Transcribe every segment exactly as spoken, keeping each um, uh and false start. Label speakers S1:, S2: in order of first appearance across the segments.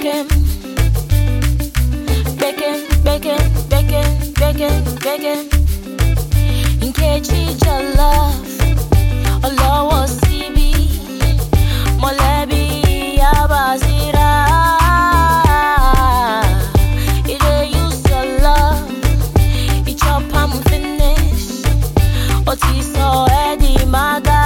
S1: begging, begging, begging, begging, begging, begging. In case your love, Allah was C B, Molebi Abazira. It use your love, it chop am finish. Otiso Eddie Maga.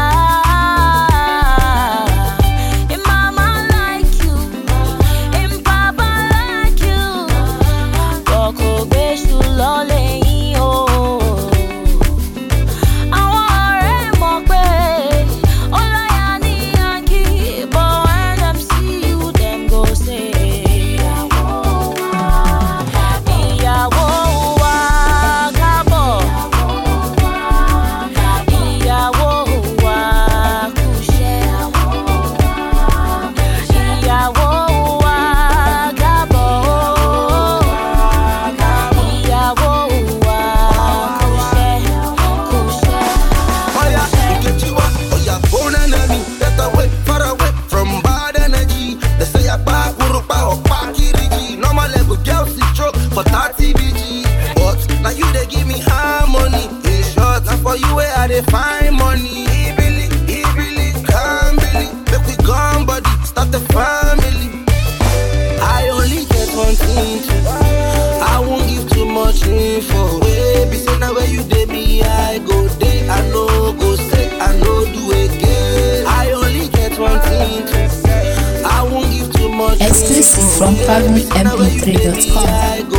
S2: Find money, he really, he really can't believe. Make we gone, body, start the family. I only get one thing to I won't give too much info. Baby, say now where you dey me, I go there. I know go say, I know do again. I only get one thing to I won't give too much
S3: exclusive
S2: info.
S3: from Paramount M P three dot com.